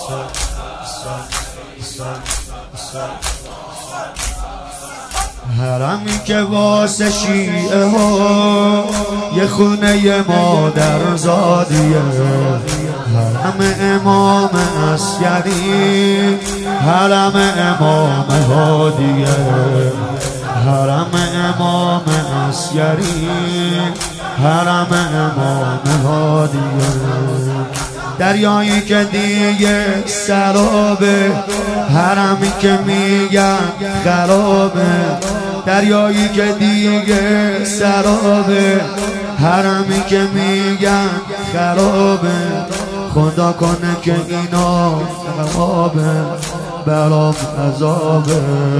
حرمی که واسه شیعه ها یه خونه مادر زادیه، حرم امام عسکری، حرم امام هادیه، حرم امام عسکری، حرم امام هادیه. دریایی که دیگه سرابه، حرمی که میگن خرابه، دریایی که دیگه سرابه، حرمی که میگن خرابه. خدا کنه که اینا عذابه، برام عذابه،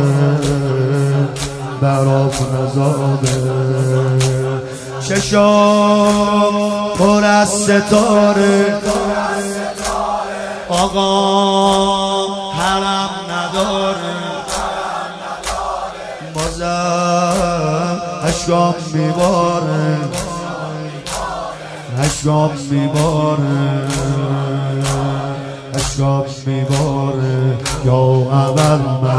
برام عذابه. چشام پر از ستاره، آقا حرم نداره، بازم اشکام میباره، اشکام میباره، اشکام میباره. یا اول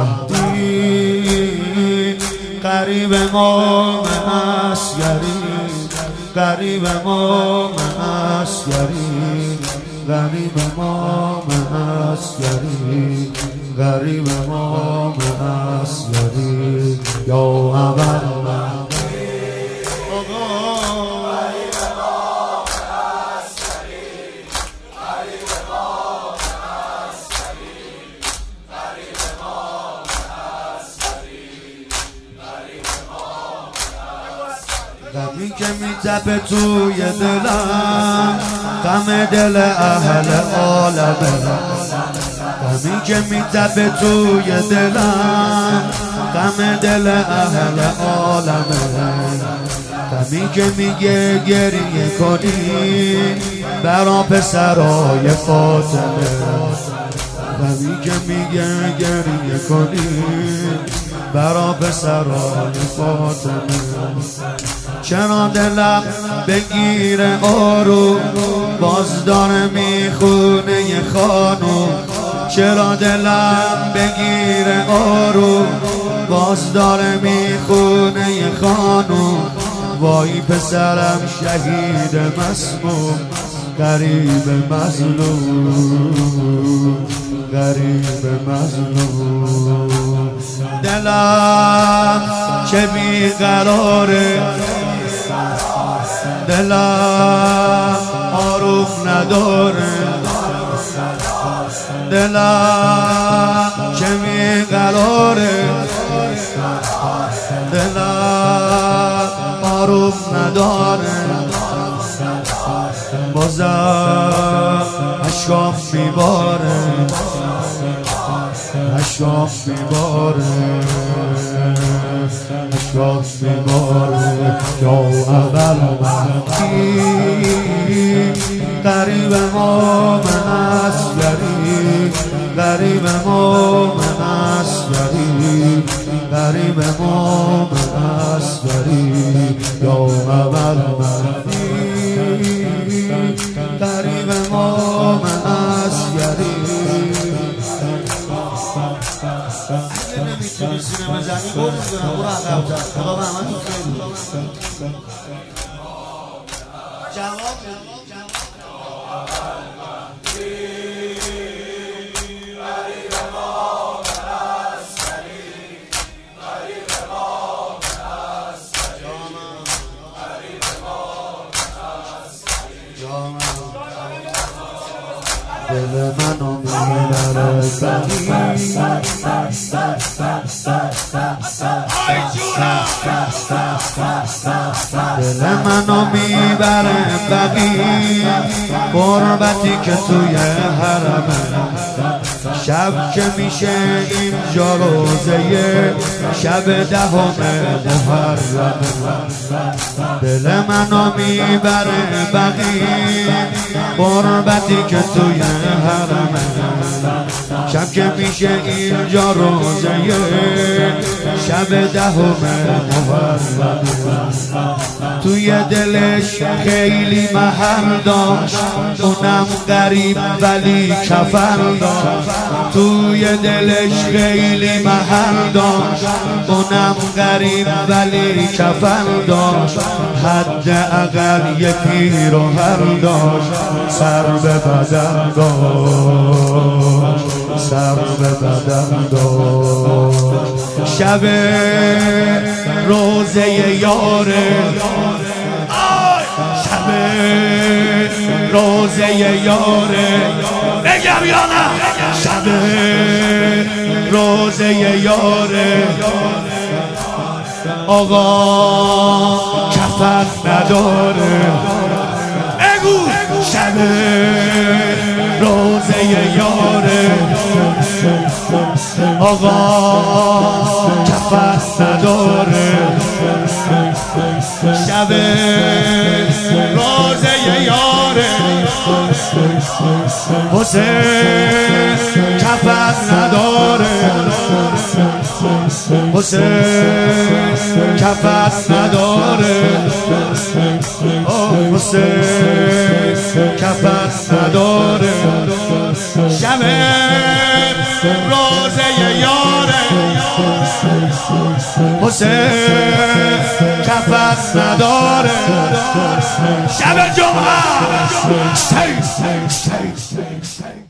مهدی قریب امام عسکری، قریب امام عسکری، قریب امام عسکری، قریب امام عسکری. یا اول غمی که میتپه توی دلم، غم دل اهل عالمه، غمی که میتپه توی دلم، غم دل اهل عالمه، غمی که میگه گریه کنی برا پسرای فاطمه، غمی که میگه گریه کنی برا پسرای فاطمه. چرا دلم بگیره آروم، باز داره میخونه یه خانوم، چرا دلم بگیره آروم، باز داره میخونه یه خانوم. وای پسرم شهید مسموم، غریب مظلوم، غریب مظلوم. دلم چه بیقراره، دلم آروم نداره، دلم چه بیقراره، دلم آروم نداره. بازم اشکام میباره، اشکام میباره، اشکام میباره. یا اول مهدی قریب امام عسکری، قریب امام عسکری، قریب امام عسکری. یا اول مهدی قریب امام عسکری. اگه نمیتونی سینما زنی برو کنم، برو عقب‌تر. خدا به همتون خیلی جواب دل منو میبره دل منو میبره بقی، قربتی که توی حرمه، شب که میشه اینجا روزه شب دهم محرمه. دل منو میبره بقی، قربتی که توی حرمه، شب که میشه اینجا روزه شب دهم محرم توی دلش خیلی محل داشت، اونم غریب ولی کفن داشت. توی دلش خیلی محل داشت، اونم غریب ولی کفن داشت. حداقل یکی رو هم داشت، سر به بدن داشت، سر به بدن داشت. شب روزه یاره، شب روزه یاره، بگم یا نه؟ شب روزه یاره، آقا کفن نداره. بگو شب روزه یاره، آقا کفن نداره. شب روزه یاره، حسین کفن نداره، حسین کفن نداره، حسین کفن نداره. شب روزه یاره، حسین کفن نداره. شب جمعه